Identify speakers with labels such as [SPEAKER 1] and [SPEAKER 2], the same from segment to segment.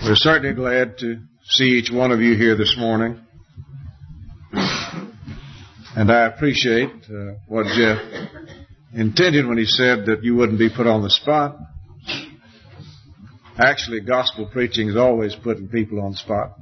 [SPEAKER 1] We're certainly glad to see each one of you here this morning. And I appreciate what Jeff intended when he said that you wouldn't be put on the spot. Actually, gospel preaching is always putting people on the spot.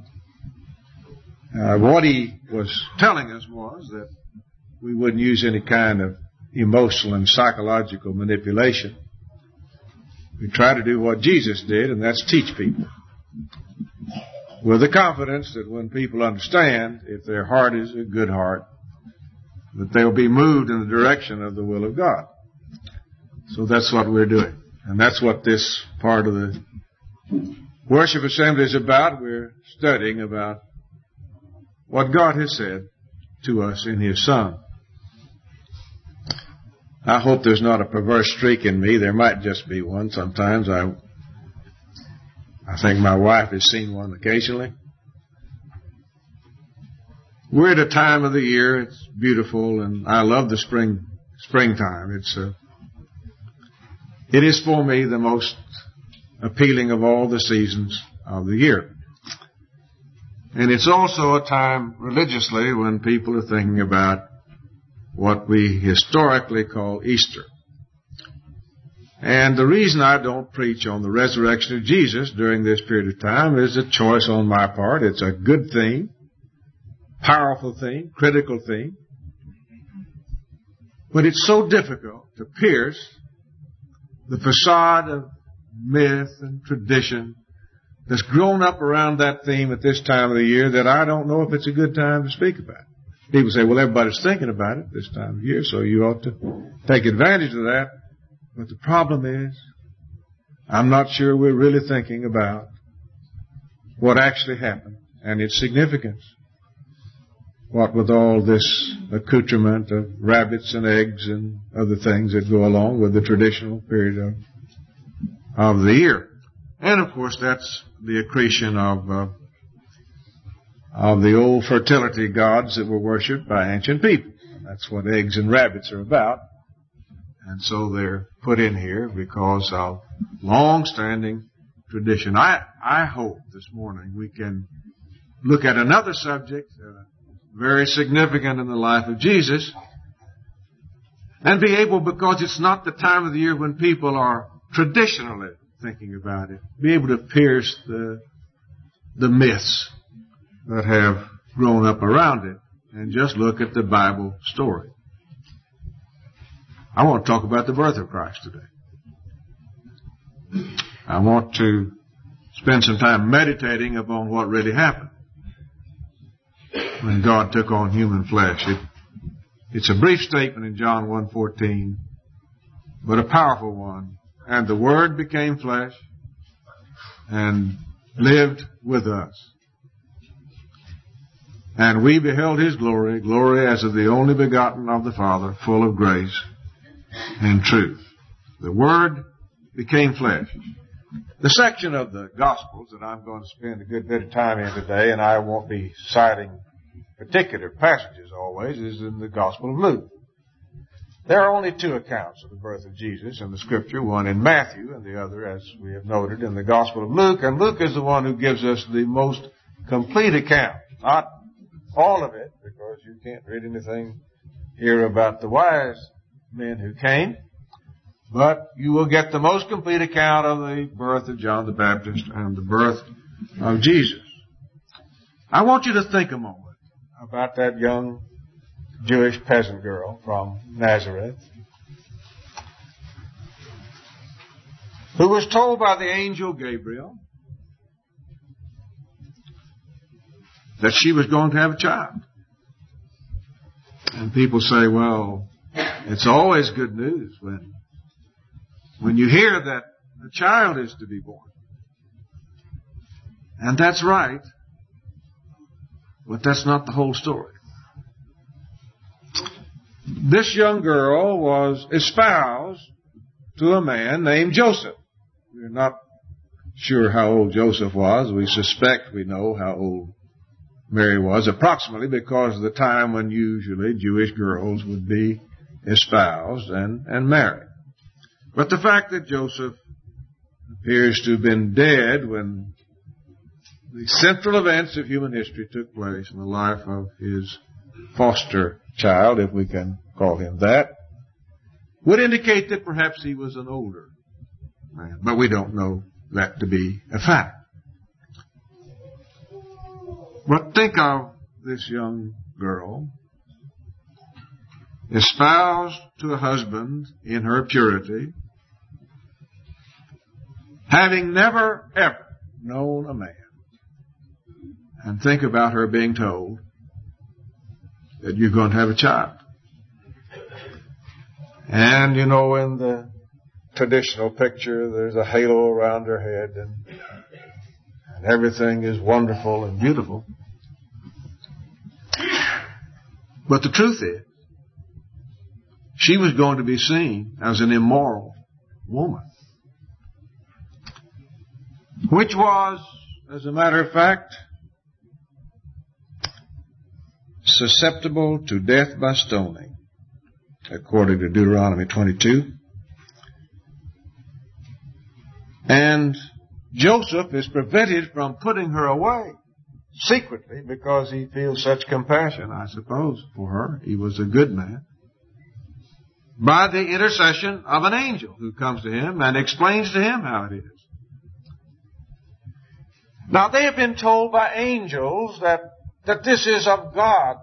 [SPEAKER 1] What he was telling us was that we wouldn't use any kind of emotional and psychological manipulation. We try to do what Jesus did, and that's teach people. With the confidence that when people understand, if their heart is a good heart, that they'll be moved in the direction of the will of God. So that's what we're doing. And that's what this part of the worship assembly is about. We're studying about what God has said to us in His Son. I hope there's not a perverse streak in me. There might just be one sometimes. I think my wife has seen one occasionally. We're at a time of the year. It's beautiful, and I love the springtime. It is for me the most appealing of all the seasons of the year. And it's also a time religiously when people are thinking about what we historically call Easter. And the reason I don't preach on the resurrection of Jesus during this period of time is a choice on my part. It's a good theme, powerful theme, critical theme. But it's so difficult to pierce the facade of myth and tradition that's grown up around that theme at this time of the year that I don't know if it's a good time to speak about it. People say, well, everybody's thinking about it this time of year, so you ought to take advantage of that. But the problem is, I'm not sure we're really thinking about what actually happened and its significance. What with all this accoutrement of rabbits and eggs and other things that go along with the traditional period of the year. And, of course, that's the accretion of the old fertility gods that were worshipped by ancient people. That's what eggs and rabbits are about. And so they're put in here because of long-standing tradition. I hope this morning we can look at another subject very significant in the life of Jesus and be able, because it's not the time of the year when people are traditionally thinking about it, be able to pierce the myths that have grown up around it and just look at the Bible story. I want to talk about the birth of Christ today. I want to spend some time meditating upon what really happened when God took on human flesh. It's a brief statement in John 1:14, but a powerful one. And the Word became flesh and lived with us. And we beheld His glory, glory as of the only begotten of the Father, full of grace and truth. The Word became flesh. The section of the Gospels that I'm going to spend a good bit of time in today, and I won't be citing particular passages always, is in the Gospel of Luke. There are only two accounts of the birth of Jesus in the Scripture, one in Matthew and the other, as we have noted, in the Gospel of Luke. And Luke is the one who gives us the most complete account. Not all of it, because you can't read anything here about the wise men who came. But you will get the most complete account of the birth of John the Baptist and the birth of Jesus. I want you to think a moment about that young Jewish peasant girl from Nazareth who was told by the angel Gabriel that she was going to have a child. And people say, well, it's always good news when you hear that a child is to be born. And that's right, but that's not the whole story. This young girl was espoused to a man named Joseph. We're not sure how old Joseph was. We suspect we know how old Mary was, approximately because of the time when usually Jewish girls would be espoused and married. But the fact that Joseph appears to have been dead when the central events of human history took place in the life of his foster child, if we can call him that, would indicate that perhaps he was an older man. But we don't know that to be a fact. But think of this young girl, espoused to a husband in her purity, having never, ever known a man. And think about her being told that you're going to have a child. And, you know, in the traditional picture, there's a halo around her head and everything is wonderful and beautiful. But the truth is, she was going to be seen as an immoral woman, which was, as a matter of fact, susceptible to death by stoning, according to Deuteronomy 22. And Joseph is prevented from putting her away secretly because he feels such compassion, I suppose, for her. He was a good man. By the intercession of an angel who comes to him and explains to him how it is. Now, they have been told by angels that this is of God,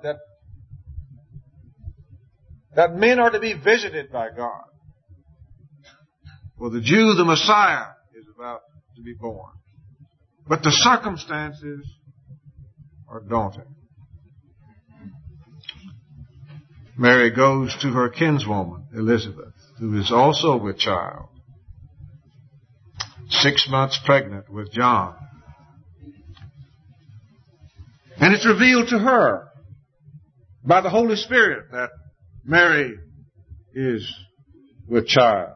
[SPEAKER 1] that men are to be visited by God. For the Jew, the Messiah, is about to be born. But the circumstances are daunting. Mary goes to her kinswoman, Elizabeth, who is also with child, 6 months pregnant with John. And it's revealed to her by the Holy Spirit that Mary is with child,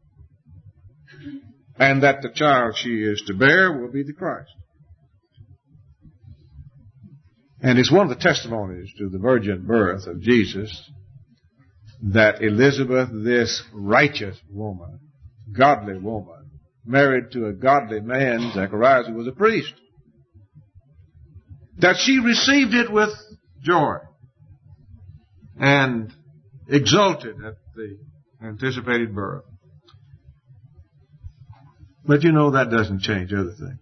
[SPEAKER 1] and that the child she is to bear will be the Christ. And it's one of the testimonies to the virgin birth of Jesus that Elizabeth, this righteous woman, godly woman, married to a godly man, Zacharias, who was a priest, that she received it with joy and exulted at the anticipated birth. But you know, that doesn't change other things.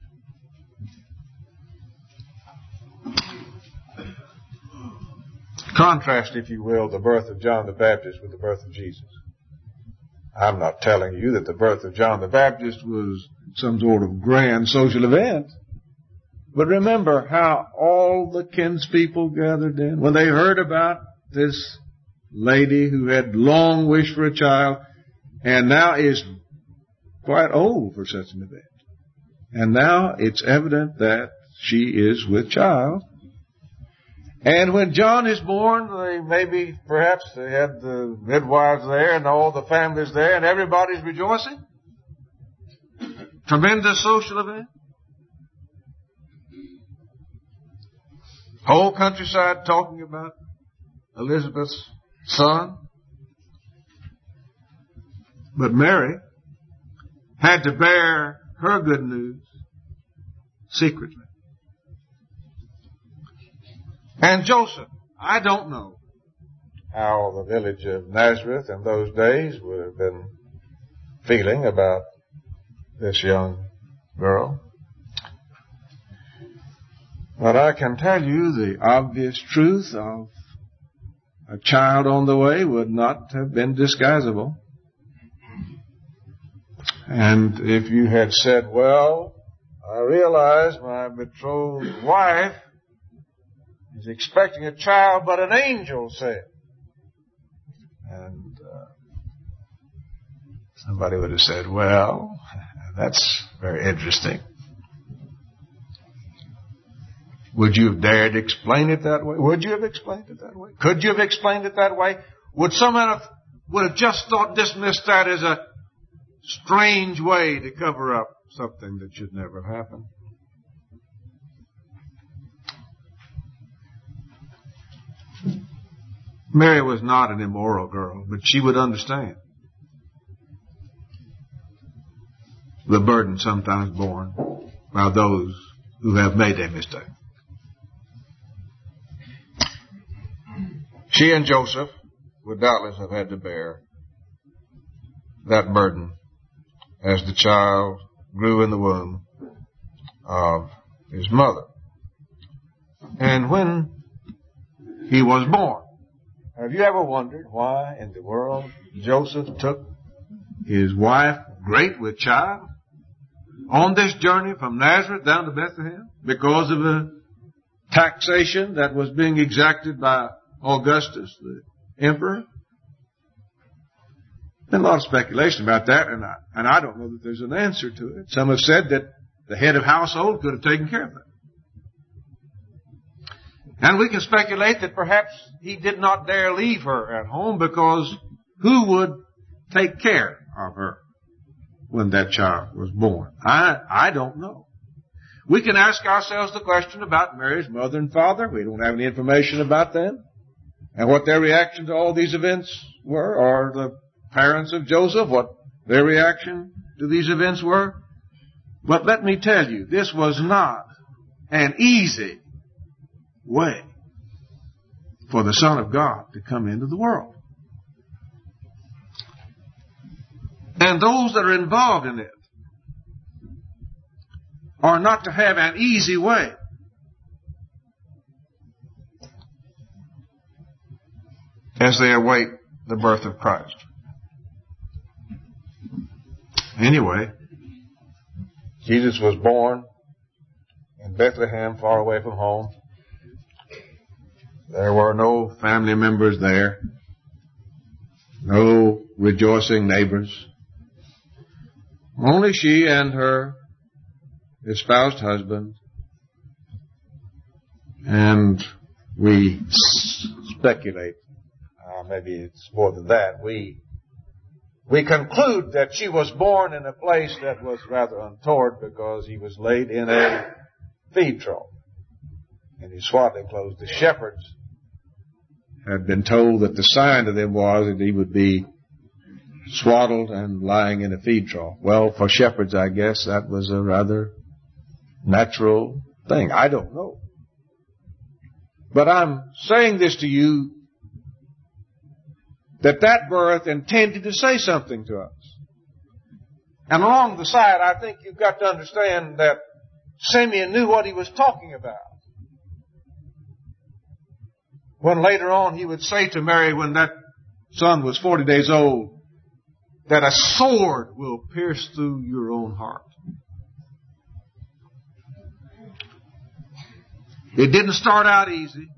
[SPEAKER 1] Contrast, if you will, the birth of John the Baptist with the birth of Jesus. I'm not telling you that the birth of John the Baptist was some sort of grand social event. But remember how all the kinspeople gathered in when they heard about this lady who had long wished for a child and now is quite old for such an event. And now it's evident that she is with child. And when John is born, perhaps they had the midwives there and all the families there and everybody's rejoicing. Tremendous social event. Whole countryside talking about Elizabeth's son. But Mary had to bear her good news secretly. And Joseph, I don't know how the village of Nazareth in those days would have been feeling about this young girl. But I can tell you the obvious truth of a child on the way would not have been disguisable. And if you had said, well, I realize my betrothed wife is expecting a child, but an angel said. And somebody would have said, well, that's very interesting. Would you have dared to explain it that way? Would you have explained it that way? Could you have explained it that way? Would someone have just dismissed that as a strange way to cover up something that should never have happened? Mary was not an immoral girl, but she would understand the burden sometimes borne by those who have made a mistake. She and Joseph would doubtless have had to bear that burden as the child grew in the womb of his mother. And when he was born, have you ever wondered why in the world Joseph took his wife, great with child, on this journey from Nazareth down to Bethlehem? Because of the taxation that was being exacted by Augustus, the emperor? Been a lot of speculation about that, and I don't know that there's an answer to it. Some have said that the head of household could have taken care of that. And we can speculate that perhaps he did not dare leave her at home because who would take care of her when that child was born? I don't know. We can ask ourselves the question about Mary's mother and father. We don't have any information about them and what their reaction to all these events were, or the parents of Joseph, what their reaction to these events were. But let me tell you, this was not an easy way for the Son of God to come into the world. And those that are involved in it are not to have an easy way. As they await the birth of Christ. Anyway, Jesus was born in Bethlehem, far away from home. There were no family members there, no rejoicing neighbors. Only she and her espoused husband. And we speculate, maybe it's more than that, we conclude that she was born in a place that was rather untoward because he was laid in a feed trough. In his swaddling clothes, the shepherds had been told that the sign to them was that he would be swaddled and lying in a feed trough. Well, for shepherds, I guess that was a rather natural thing. I don't know. But I'm saying this to you, that birth intended to say something to us. And along the side, I think you've got to understand that Simeon knew what he was talking about. When later on he would say to Mary, when that son was 40 days old, that a sword will pierce through your own heart. It didn't start out easy.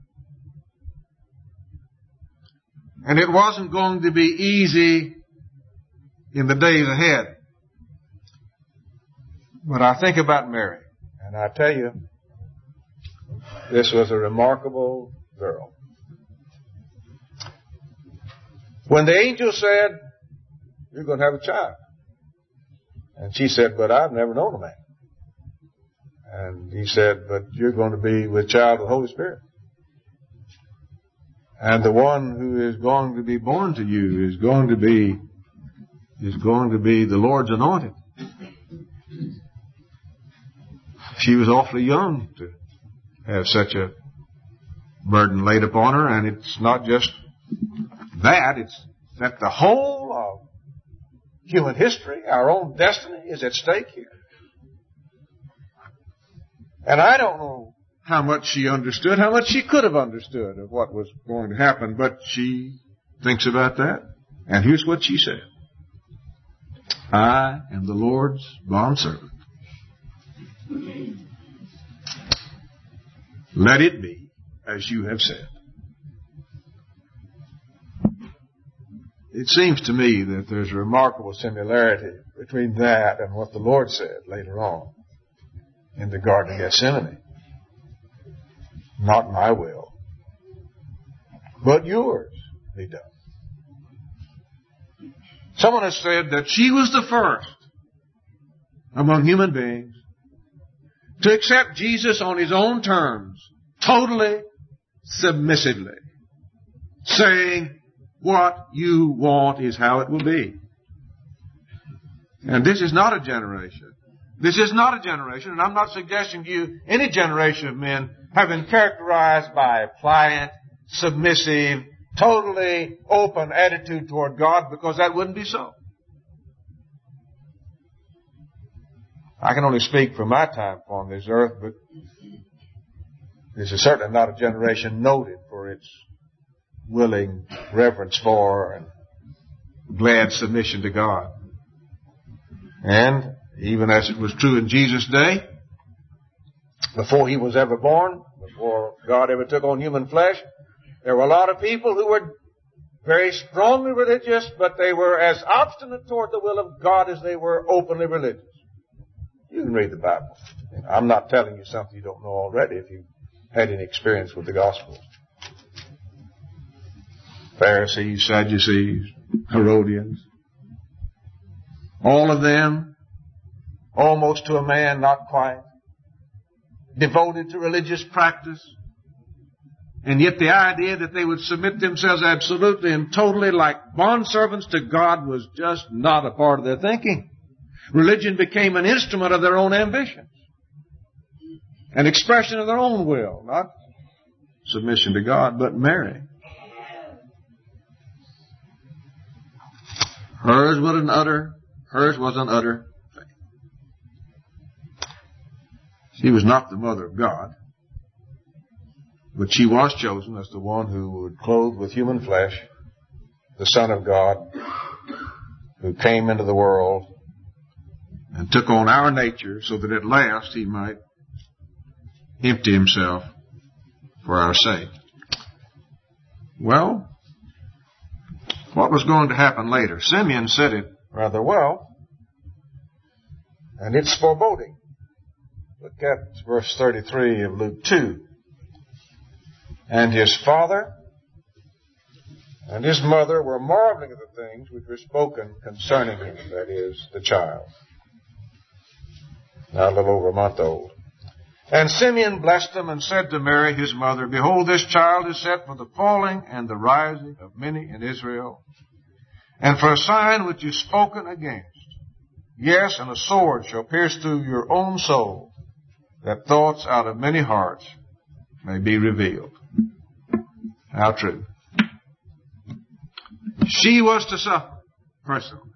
[SPEAKER 1] And it wasn't going to be easy in the days ahead. But I think about Mary, and I tell you, this was a remarkable girl. When the angel said, you're going to have a child. And she said, but I've never known a man. And he said, but you're going to be with child of the Holy Spirit. And the one who is going to be born to you is going to be the Lord's anointed. She was awfully young to have such a burden laid upon her, and it's not just that, it's that the whole of human history, our own destiny, is at stake here. And I don't know how much she understood, how much she could have understood of what was going to happen, but she thinks about that. And here's what she said. I am the Lord's bondservant. Let it be as you have said. It seems to me that there's a remarkable similarity between that and what the Lord said later on in the Garden of Gethsemane. Not my will, but yours be done. Someone has said that she was the first among human beings to accept Jesus on his own terms, totally, submissively, saying, what you want is how it will be. And this is not a generation This is not a generation, and I'm not suggesting to you any generation of men have been characterized by a pliant, submissive, totally open attitude toward God, because that wouldn't be so. I can only speak for my time upon this earth, but this is certainly not a generation noted for its willing reverence for and glad submission to God. And even as it was true in Jesus' day, before he was ever born, before God ever took on human flesh, there were a lot of people who were very strongly religious, but they were as obstinate toward the will of God as they were openly religious. You can read the Bible. I'm not telling you something you don't know already if you've had any experience with the gospel. Pharisees, Sadducees, Herodians, all of them, almost to a man, not quite, devoted to religious practice. And yet the idea that they would submit themselves absolutely and totally like bondservants to God was just not a part of their thinking. Religion became an instrument of their own ambitions, an expression of their own will, not submission to God. But Mary, hers was an utter faith. She was not the mother of God, but she was chosen as the one who would clothe with human flesh the Son of God, who came into the world and took on our nature so that at last he might empty himself for our sake. Well, what was going to happen later? Simeon said it rather well, and it's foreboding. Look at verse 33 of Luke 2. And his father and his mother were marveling at the things which were spoken concerning him, that is, the child. Now a little over a month old. And Simeon blessed them and said to Mary his mother, Behold, this child is set for the falling and the rising of many in Israel, and for a sign which is spoken against. Yes, and a sword shall pierce through your own soul, that thoughts out of many hearts may be revealed. How true. She was to suffer personally.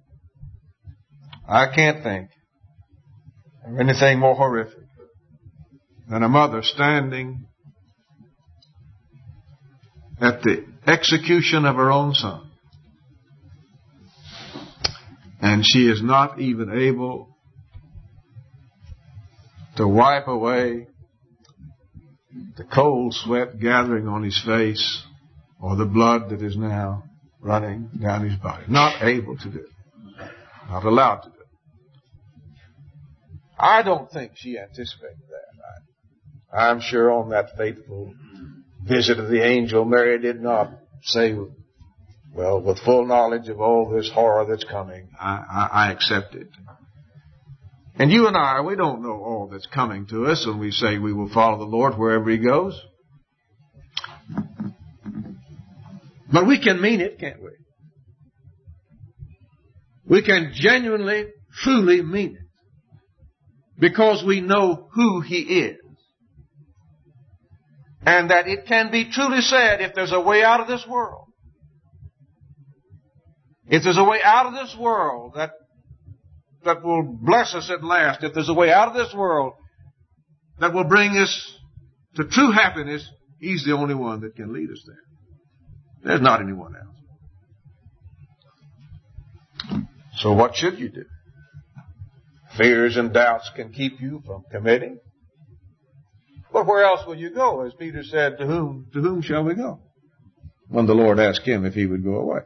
[SPEAKER 1] I can't think of anything more horrific than a mother standing at the execution of her own son, and she is not even able to wipe away the cold sweat gathering on his face or the blood that is now running down his body. Not able to do it. Not allowed to do it. I don't think she anticipated that. I'm sure on that fateful visit of the angel, Mary did not say, well, with full knowledge of all this horror that's coming, I accept it. And you and I, we don't know all that's coming to us when we say we will follow the Lord wherever He goes. But we can mean it, can't we? We can genuinely, truly mean it. Because we know who He is. And that it can be truly said, if there's a way out of this world, if there's a way out of this world that will bless us at last, if there's a way out of this world that will bring us to true happiness, He's the only one that can lead us there. There's not anyone else. So what should you do? Fears and doubts can keep you from committing. But where else will you go? As Peter said, to whom shall we go? When the Lord asked him if he would go away.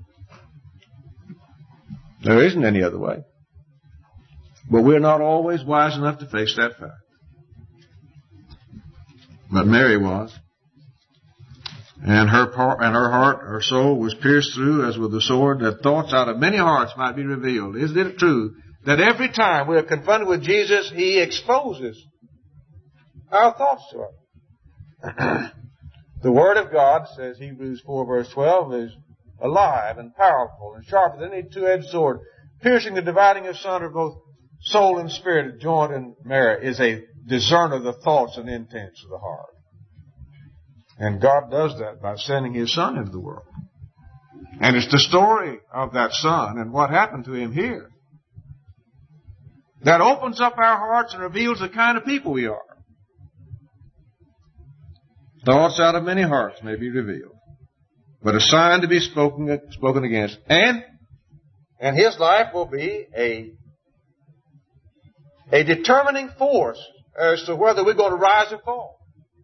[SPEAKER 1] There isn't any other way. But we're not always wise enough to face that fact. But Mary was. And her heart, her soul was pierced through as with a sword, that thoughts out of many hearts might be revealed. Isn't it true that every time we are confronted with Jesus, He exposes our thoughts to us? The Word of God, says Hebrews 4 verse 12, is alive and powerful and sharper than any two-edged sword, piercing the dividing asunder of both soul and spirit joined in marriage is a discerner of the thoughts and intents of the heart. And God does that by sending His Son into the world. And it's the story of that Son and what happened to Him here that opens up our hearts and reveals the kind of people we are. Thoughts out of many hearts may be revealed, but a sign to be spoken against. And His life will be a determining force as to whether we're going to rise or fall.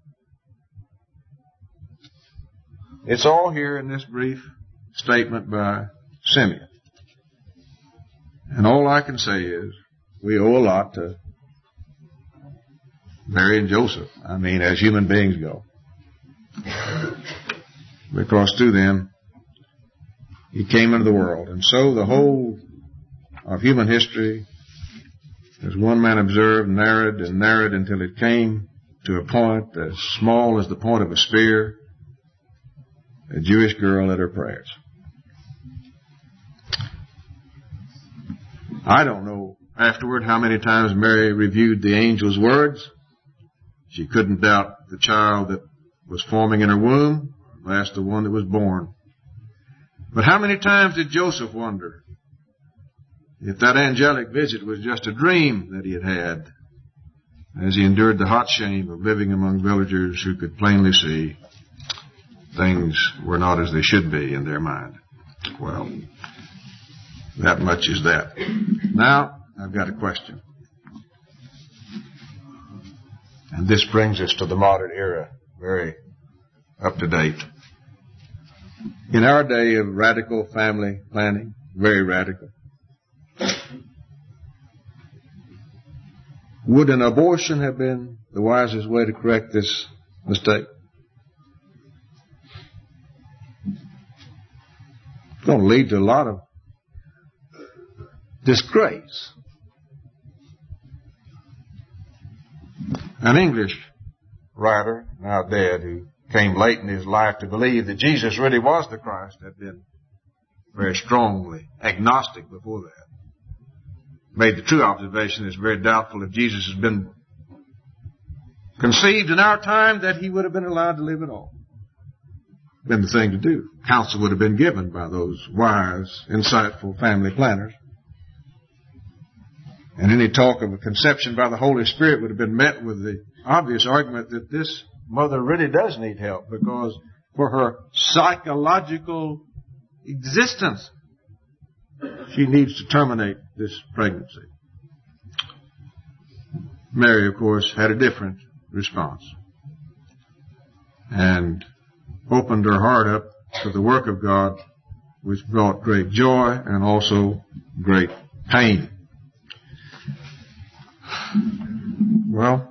[SPEAKER 1] It's all here in this brief statement by Simeon. And all I can say is we owe a lot to Mary and Joseph. I mean, as human beings go. Because through them, He came into the world. And so the whole of human history, as one man observed, narrowed and narrowed until it came to a point as small as the point of a spear, a Jewish girl at her prayers. I don't know afterward how many times Mary reviewed the angel's words. She couldn't doubt the child that was forming in her womb, last the one that was born. But how many times did Joseph wonder if that angelic visit was just a dream that he had had as he endured the hot shame of living among villagers who could plainly see things were not as they should be in their mind. Well, that much is that. Now, I've got a question. And this brings us to the modern era, very up to date. In our day of radical family planning, very radical, would an abortion have been the wisest way to correct this mistake? It's going to lead to a lot of disgrace. An English writer, now dead, who came late in his life to believe that Jesus really was the Christ, had been very strongly agnostic before that. Made the true observation that it's very doubtful if Jesus has been conceived in our time that He would have been allowed to live at all. Been the thing to do. Counsel would have been given by those wise, insightful family planners. And any talk of a conception by the Holy Spirit would have been met with the obvious argument that this mother really does need help, because for her psychological existence, she needs to terminate this pregnancy. Mary, of course, had a different response and opened her heart up to the work of God, which brought great joy and also great pain. Well,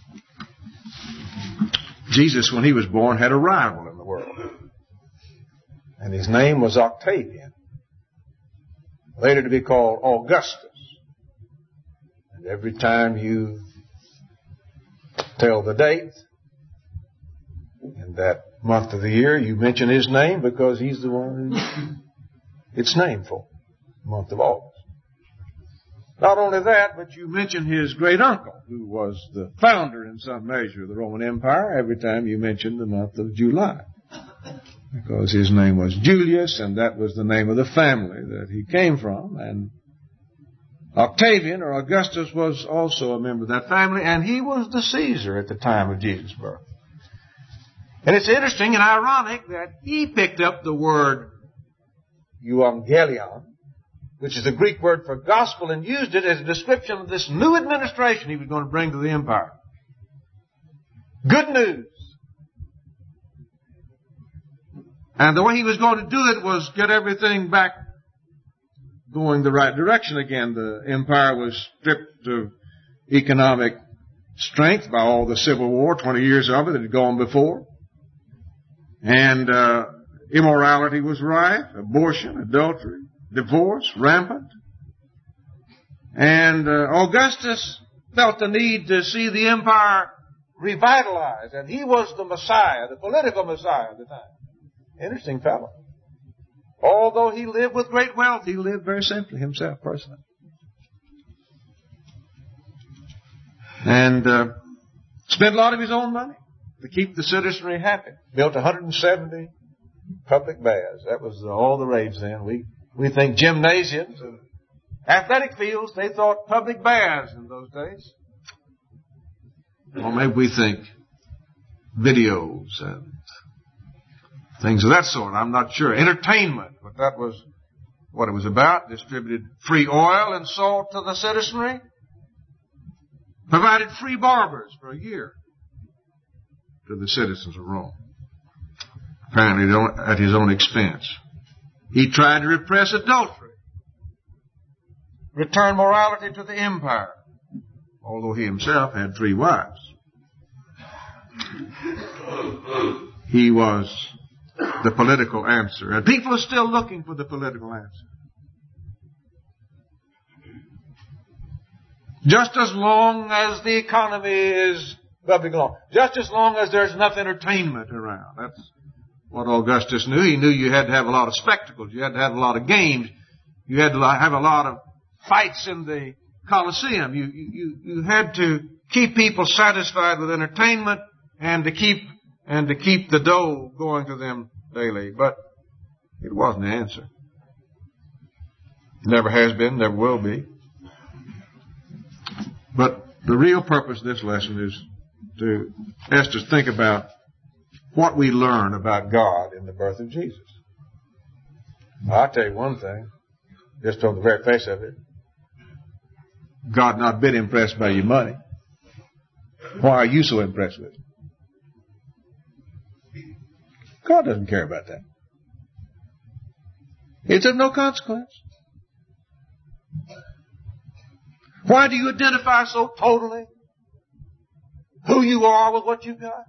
[SPEAKER 1] Jesus, when He was born, had a rival in the world. And his name was Octavian, later to be called Augustus. And every time you tell the date in that month of the year, you mention his name because he's the one it's named for, the month of August. Not only that, but you mention his great uncle, who was the founder in some measure of the Roman Empire, every time you mention the month of July. Because his name was Julius, and that was the name of the family that he came from. And Octavian, or Augustus, was also a member of that family, and he was the Caesar at the time of Jesus' birth. And it's interesting and ironic that he picked up the word euangelion, which is the Greek word for gospel, and used it as a description of this new administration he was going to bring to the empire. Good news. And the way he was going to do it was get everything back going the right direction again. The empire was stripped of economic strength by all the civil war, 20 years of it that had gone before. And immorality was rife, abortion, adultery, divorce, rampant. And Augustus felt the need to see the empire revitalized. And he was the Messiah, the political Messiah at the time. Interesting fellow. Although he lived with great wealth, he lived very simply himself personally. And spent a lot of his own money to keep the citizenry happy. Built 170 public baths. That was all the rage then. We think gymnasiums and athletic fields. They thought public baths in those days. Or maybe we think videos and things of that sort. I'm not sure. Entertainment, but that was what it was about. Distributed free oil and salt to the citizenry. Provided free barbers for a year to the citizens of Rome. Apparently at his own expense. He tried to repress adultery. Return morality to the empire. Although he himself had 3 wives. He was the political answer. And people are still looking for the political answer. Just as long as the economy is bubbling along. Just as long as there's enough entertainment around. That's what Augustus knew. He knew you had to have a lot of spectacles. You had to have a lot of games. You had to have a lot of fights in the Colosseum. You had to keep people satisfied with entertainment and to keep the dough going to them daily. But it wasn't the answer. Never has been, never will be. But the real purpose of this lesson is to ask us to think about what we learn about God in the birth of Jesus. I'll tell you one thing, just on the very face of it. God not a bit impressed by your money. Why are you so impressed with it? God doesn't care about that. It's of no consequence. Why do you identify so totally who you are with what you've got?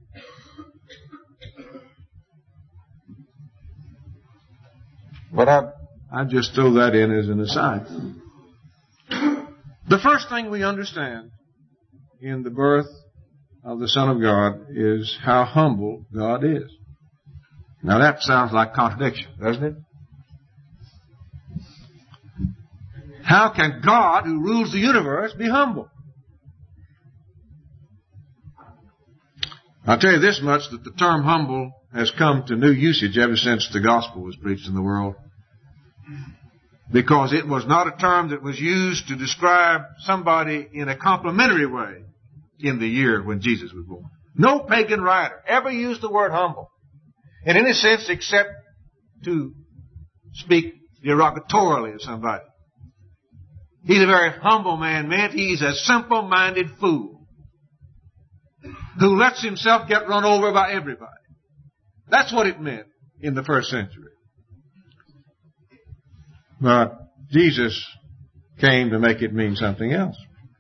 [SPEAKER 1] But I just throw that in as an aside. The first thing we understand in the birth of the Son of God is how humble God is. Now that sounds like contradiction, doesn't it? How can God, who rules the universe, be humble? I'll tell you this much, that the term humble has come to new usage ever since the gospel was preached in the world. Because it was not a term that was used to describe somebody in a complimentary way in the year when Jesus was born. No pagan writer ever used the word humble in any sense except to speak derogatorily of somebody. He's a very humble man, meant he's a simple-minded fool who lets himself get run over by everybody. That's what it meant in the first century. But Jesus came to make it mean something else.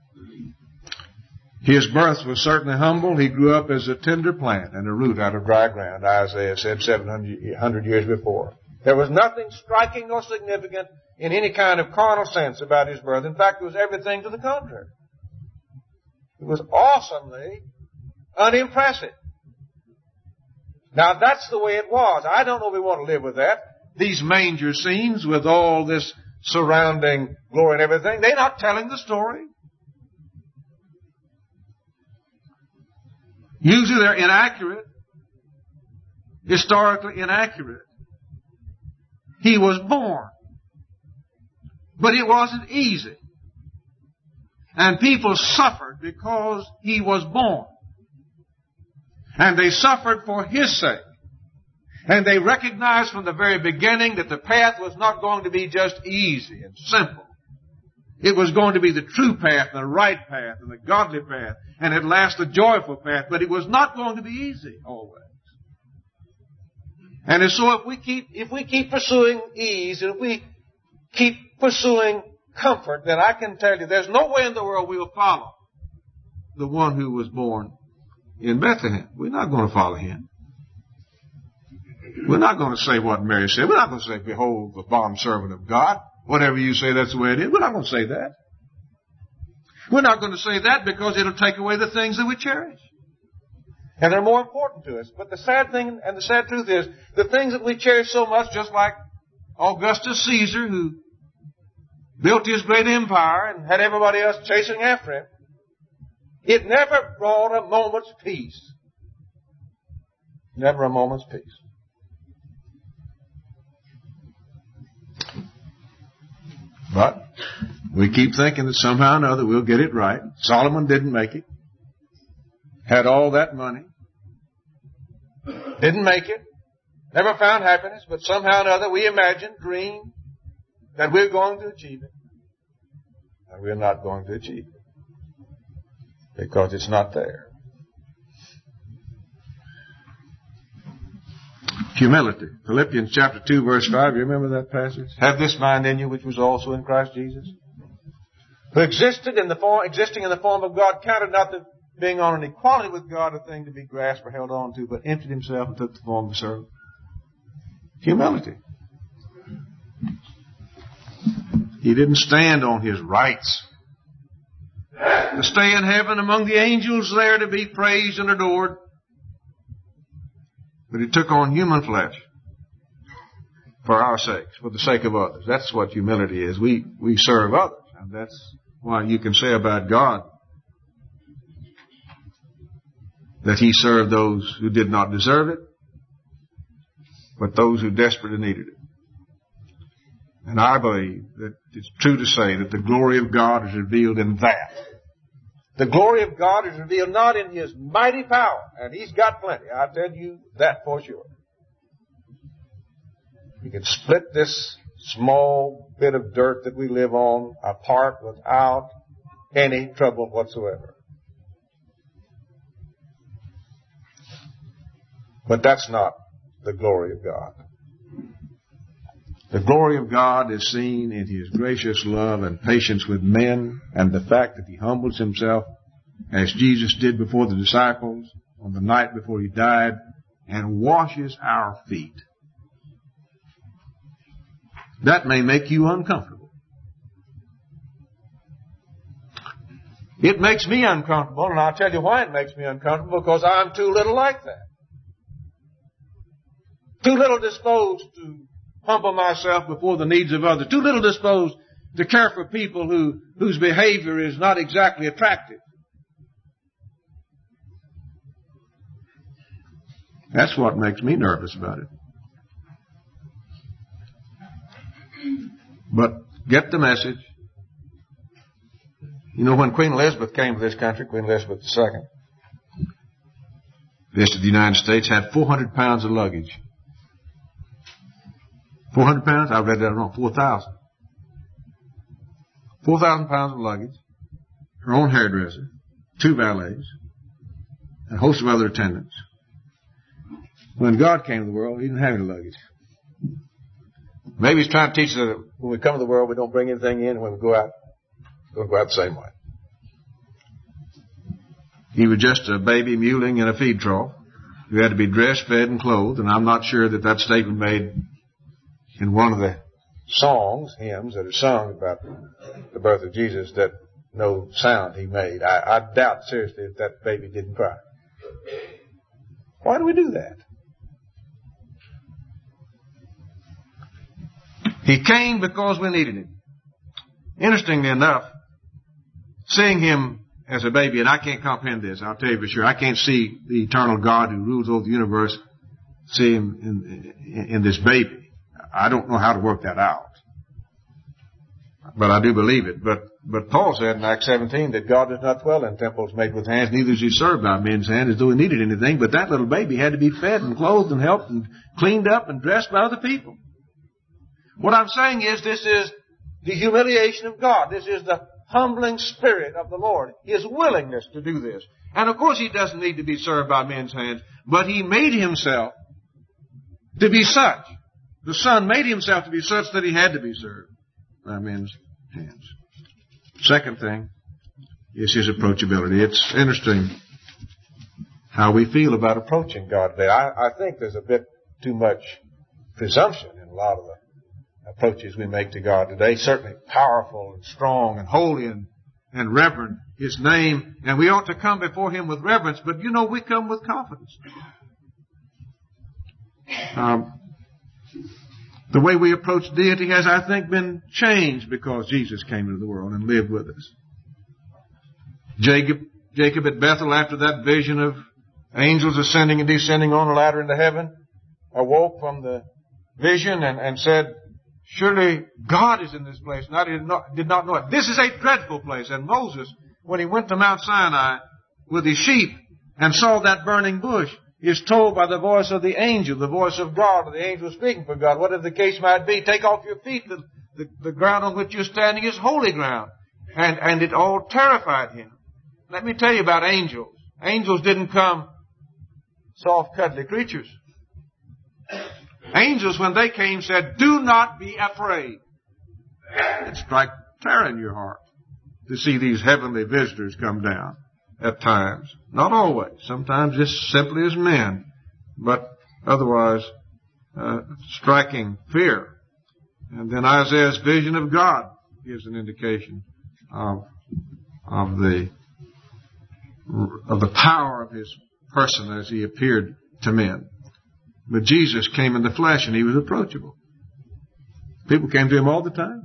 [SPEAKER 1] His birth was certainly humble. He grew up as a tender plant and a root out of dry ground, Isaiah said 700 years before. There was nothing striking or significant in any kind of carnal sense about his birth. In fact, it was everything to the contrary. It was awesomely unimpressive. Now, that's the way it was. I don't know if we want to live with that. These manger scenes with all this surrounding glory and everything, they're not telling the story. Usually they're inaccurate, historically inaccurate. He was born, but it wasn't easy. And people suffered because he was born. And they suffered for his sake. And they recognized from the very beginning that the path was not going to be just easy and simple. It was going to be the true path, the right path, and the godly path, and at last the joyful path. But it was not going to be easy always. And so if we keep pursuing ease, and if we keep pursuing comfort, then I can tell you there's no way in the world we will follow the one who was born in Bethlehem. We're not going to follow him. We're not going to say what Mary said. We're not going to say, behold, the bondservant of God. Whatever you say, that's the way it is. We're not going to say that. We're not going to say that because it'll take away the things that we cherish. And they're more important to us. But the sad thing and the sad truth is, the things that we cherish so much, just like Augustus Caesar, who built his great empire and had everybody else chasing after him, It never brought a moment's peace. Never a moment's peace. But we keep thinking that somehow or another we'll get it right. Solomon didn't make it. Had all that money. Didn't make it. Never found happiness, but somehow or another we imagine, dream, that we're going to achieve it. And we're not going to achieve it. Because it's not there. Humility. Philippians chapter 2 verse 5. You remember that passage? Have this mind in you which was also in Christ Jesus. Who existing in the form of God, counted not the being on an equality with God a thing to be grasped or held on to, but emptied himself and took the form of a servant. Humility. He didn't stand on his rights to stay in heaven among the angels there to be praised and adored. But he took on human flesh for our sakes, for the sake of others. That's what humility is. We serve others. And that's why you can say about God that he served those who did not deserve it, but those who desperately needed it. And I believe that it's true to say that the glory of God is revealed in that. The glory of God is revealed not in his mighty power, and he's got plenty. I tell you that for sure. He can split this small bit of dirt that we live on apart without any trouble whatsoever. But that's not the glory of God. The glory of God is seen in his gracious love and patience with men, and the fact that he humbles himself as Jesus did before the disciples on the night before he died and washes our feet. That may make you uncomfortable. It makes me uncomfortable, and I'll tell you why it makes me uncomfortable, because I'm too little like that. Too little disposed to humble myself before the needs of others. Too little disposed to care for people whose behavior is not exactly attractive. That's what makes me nervous about it. But get the message. You know, when Queen Elizabeth came to this country, Queen Elizabeth II, visited the United States, had 400 pounds of luggage. 400 pounds? I read that wrong. 4,000. 4,000 pounds of luggage, her own hairdresser, 2 valets, and a host of other attendants. When God came to the world, he didn't have any luggage. Maybe he's trying to teach us that when we come to the world, we don't bring anything in, and when we go out, we'll go out the same way. He was just a baby mewling in a feed trough who had to be dressed, fed, and clothed, and I'm not sure that statement made in one of the songs, hymns that are sung about the birth of Jesus, that no sound he made. I doubt seriously if that baby didn't cry. Why do we do that? He came because we needed him. Interestingly enough, seeing him as a baby, and I can't comprehend this, I'll tell you for sure, I can't see the eternal God who rules over the universe, see him in this baby. I don't know how to work that out. But I do believe it. But Paul said in Acts 17 that God does not dwell in temples made with hands, neither is he served by men's hands as though he needed anything. But that little baby had to be fed and clothed and helped and cleaned up and dressed by other people. What I'm saying is this is the humiliation of God. This is the humbling spirit of the Lord. His willingness to do this. And of course he doesn't need to be served by men's hands, but he made himself to be such. The Son made himself to be such that he had to be served by men's hands. Second thing is his approachability. It's interesting how we feel about approaching God today. I think there's a bit too much presumption in a lot of the approaches we make to God today. Certainly powerful and strong and holy and reverent his name. And we ought to come before him with reverence. But we come with confidence. The way we approach deity has, I think, been changed because Jesus came into the world and lived with us. Jacob Jacob at Bethel after that vision of angels ascending and descending on a ladder into heaven, awoke from the vision and said, surely God is in this place. And I did not know it. This is a dreadful place. And Moses, when he went to Mount Sinai with his sheep and saw that burning bush, is told by the voice of the angel, the voice of God, or the angel speaking for God, whatever the case might be, take off your feet. The ground on which you're standing is holy ground. And it all terrified him. Let me tell you about angels. Angels didn't come soft, cuddly creatures. Angels, when they came, said, do not be afraid. It strike terror in your heart to see these heavenly visitors come down at times. Not always. Sometimes just simply as men. But otherwise, striking fear. And then Isaiah's vision of God gives an indication of the power of his person as he appeared to men. But Jesus came in the flesh and he was approachable. People came to him all the time.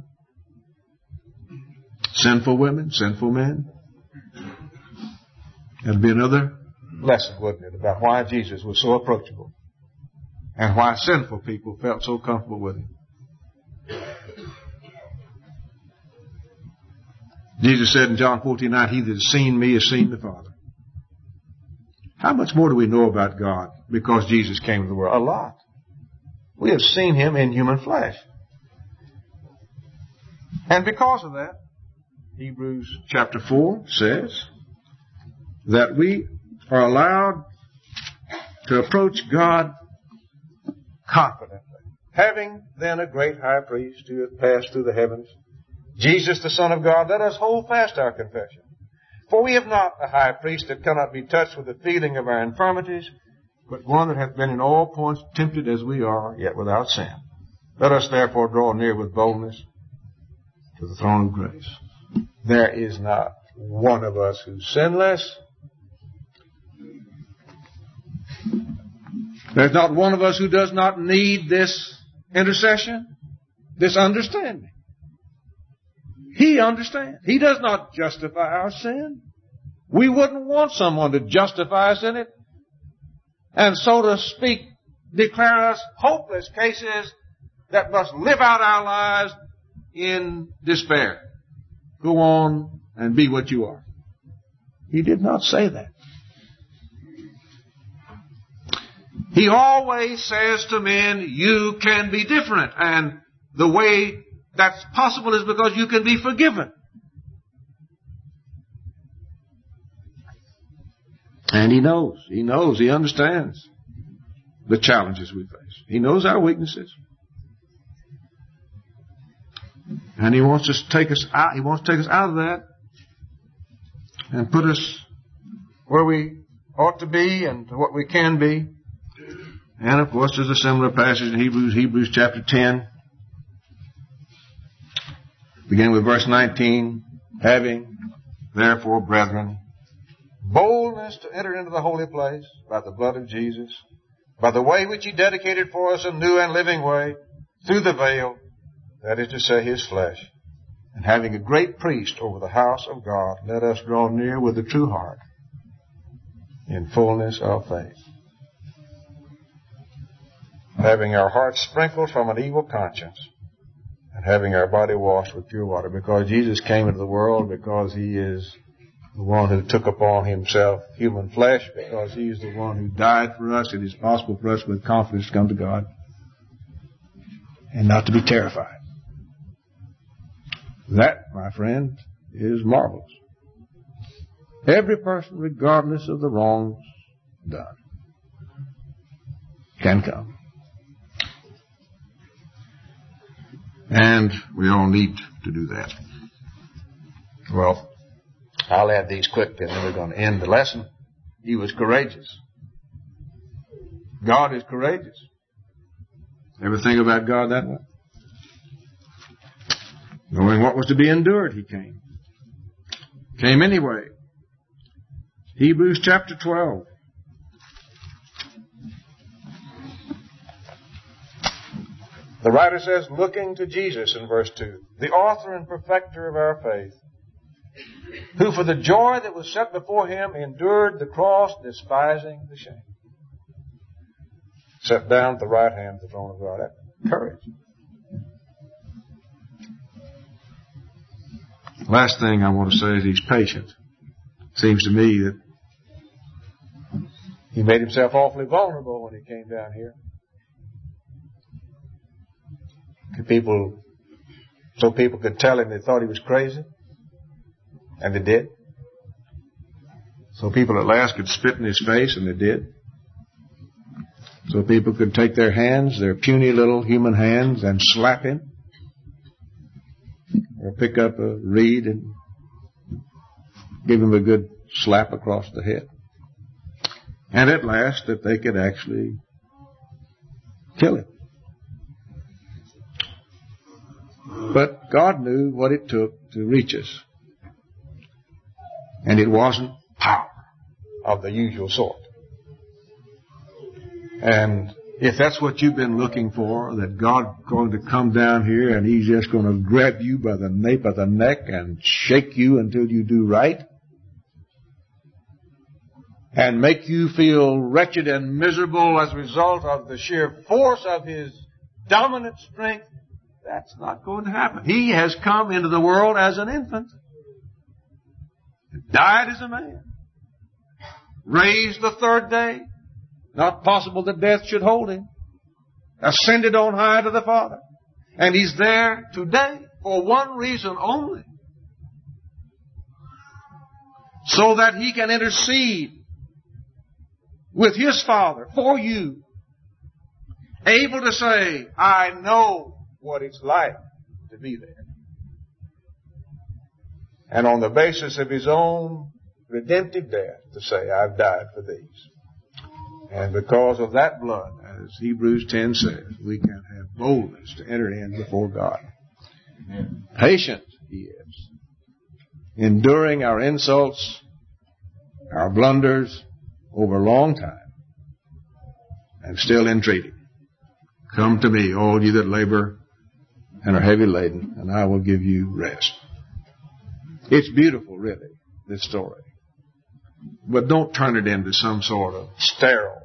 [SPEAKER 1] Sinful women, sinful men. That'd be another lesson, wouldn't it, about why Jesus was so approachable and why sinful people felt so comfortable with him. Jesus said in John 14:9, he that has seen me has seen the Father. How much more do we know about God because Jesus came to the world? A lot. We have seen him in human flesh. And because of that, Hebrews chapter 4 says that we are allowed to approach God confidently. Having then a great high priest who hath passed through the heavens, Jesus the Son of God, let us hold fast our confession. For we have not a high priest that cannot be touched with the feeling of our infirmities, but one that hath been in all points tempted as we are, yet without sin. Let us therefore draw near with boldness to the throne of grace. There is not one of us who's sinless. There's not one of us who does not need this intercession, this understanding. He understands. He does not justify our sin. We wouldn't want someone to justify us in it and, so to speak, declare us hopeless cases that must live out our lives in despair. Go on and be what you are. He did not say that. He always says to men, you can be different. And the way that's possible is because you can be forgiven. And he knows, he understands the challenges we face. He knows our weaknesses. And he wants to take us out. He wants to take us out of that and put us where we ought to be and what we can be. And of course, there's a similar passage in Hebrews chapter 10. Beginning with verse 19. Having, therefore, brethren, boldness to enter into the holy place by the blood of Jesus, by the way which he dedicated for us, a new and living way, through the veil, that is to say, his flesh. And having a great priest over the house of God, let us draw near with a true heart, in fullness of faith, having our hearts sprinkled from an evil conscience, and having our body washed with pure water. Because Jesus came into the world, because he is the one who took upon himself human flesh, because he is the one who died for us, it is possible for us with confidence to come to God and not to be terrified. That, my friend, is marvelous. Every person, regardless of the wrongs done, can come. And we all need to do that. Well, I'll add these quick, and then we're going to end the lesson. He was courageous. God is courageous. Ever think about God that way? Knowing what was to be endured, he came. Came anyway. Hebrews chapter 12. The writer says, looking to Jesus in verse 2, the author and perfecter of our faith, who for the joy that was set before him endured the cross, despising the shame. Sat down at the right hand of the throne of God. That's courage. Last thing I want to say is he's patient. Seems to me that he made himself awfully vulnerable when he came down here. So people could tell him they thought he was crazy. And they did. So people at last could spit in his face, and they did. So people could take their hands, their puny little human hands, and slap him. Or pick up a reed and give him a good slap across the head. And at last that they could actually kill him. But God knew what it took to reach us. And it wasn't power of the usual sort. And if that's what you've been looking for, that God's going to come down here and He's just going to grab you by the nape of the neck and shake you until you do right, and make you feel wretched and miserable as a result of the sheer force of His dominant strength, that's not going to happen. He has come into the world as an infant, died as a man, raised the third day, not possible that death should hold Him, ascended on high to the Father. And He's there today for one reason only. So that He can intercede with His Father for you. Able to say, I know what it's like to be there. And on the basis of His own redemptive death to say, I've died for these. And because of that blood, as Hebrews 10 says, we can have boldness to enter in before God. Amen. Patient He is, enduring our insults, our blunders over a long time, and still entreating. Come to me, all you that labor and are heavy laden, and I will give you rest. It's beautiful, really, this story. But don't turn it into some sort of sterile,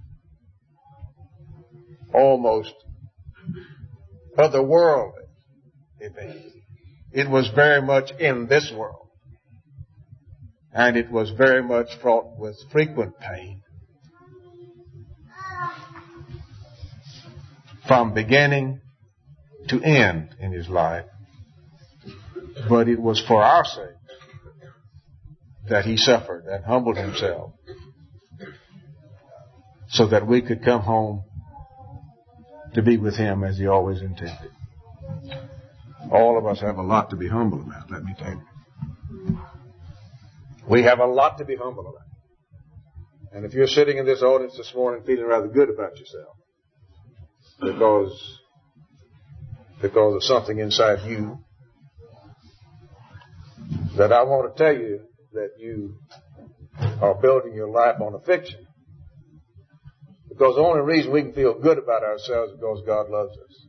[SPEAKER 1] almost otherworldly event. It was very much in this world. And it was very much fraught with frequent pain. From beginning to end in His life. But it was for our sake that He suffered and humbled Himself so that we could come home to be with Him as He always intended. All of us have a lot to be humble about, let me tell you. We have a lot to be humble about. And if you're sitting in this audience this morning feeling rather good about yourself because of something inside you, that I want to tell you that you are building your life on a fiction. Because the only reason we can feel good about ourselves is because God loves us.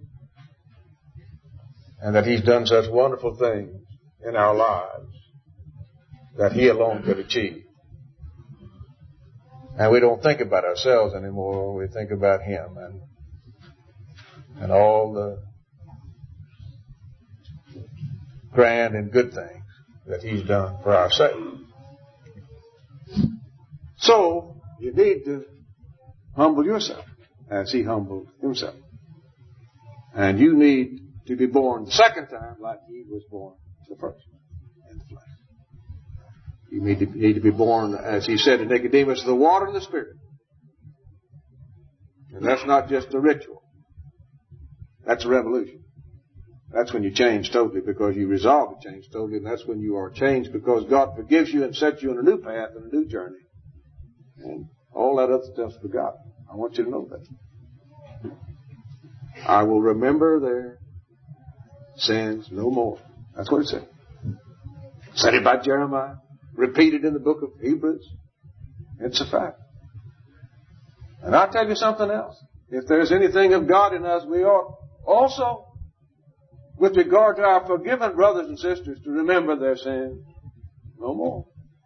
[SPEAKER 1] And that He's done such wonderful things in our lives that He alone could achieve. And we don't think about ourselves anymore. We think about Him and all the grand and good things that He's done for our sake. So, you need to humble yourself as He humbled Himself. And you need to be born the second time like He was born the first in the flesh. You need to be born, as He said to Nicodemus, the water and the Spirit. And that's not just a ritual. That's a revolution. That's when you change totally because you resolve to change totally, and that's when you are changed because God forgives you and sets you on a new path and a new journey. And all that other stuff's forgotten. I want you to know that. I will remember their sins no more. That's what it said. Said it by Jeremiah. Repeated in the book of Hebrews. It's a fact. And I'll tell you something else. If there's anything of God in us, we ought also, with regard to our forgiven brothers and sisters, to remember their sins No more.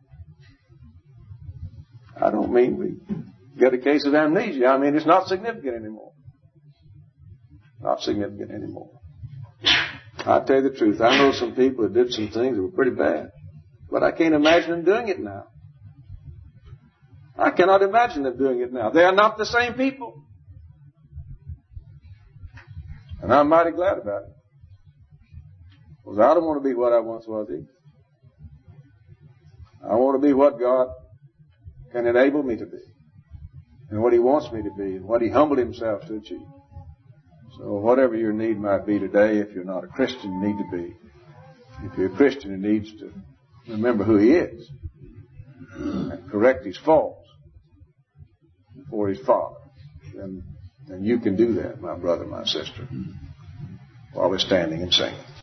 [SPEAKER 1] I don't mean we get a case of amnesia. I mean it's not significant anymore. Not significant anymore. I'll tell you the truth. I know some people that did some things that were pretty bad. But I can't imagine them doing it now. I cannot imagine them doing it now. They are not the same people. And I'm mighty glad about it. Because I don't want to be what I once was either. I want to be what God can enable me to be. And what He wants me to be. And what He humbled Himself to achieve. So whatever your need might be today, if you're not a Christian, you need to be. If you're a Christian, you need to remember who He is. And correct his faults before His Father. And you can do that, my brother, my sister, while we're standing and singing.